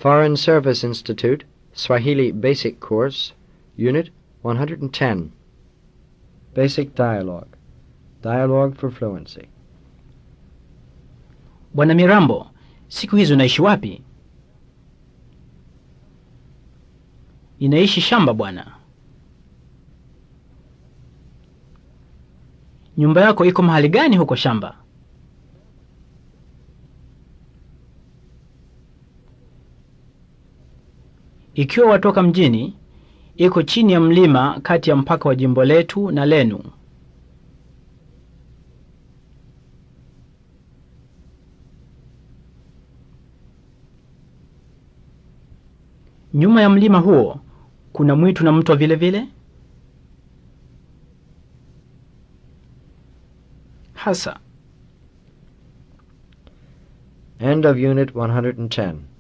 Foreign Service Institute, Swahili Basic Course, Unit 110. Basic Dialogue. Dialogue for Fluency. Bwana Mirambo, siku hizi unaishi wapi? Ninaishi shamba bwana. Nyumba yako iko mahali gani huko shamba? Ikiwa watoka mjini, iko chini ya mlima kati ya mpaka wa jimbo letu na lenu. Nyuma ya mlima huo, kuna mwitu na mto vile vile? Hasa. End of Unit 110.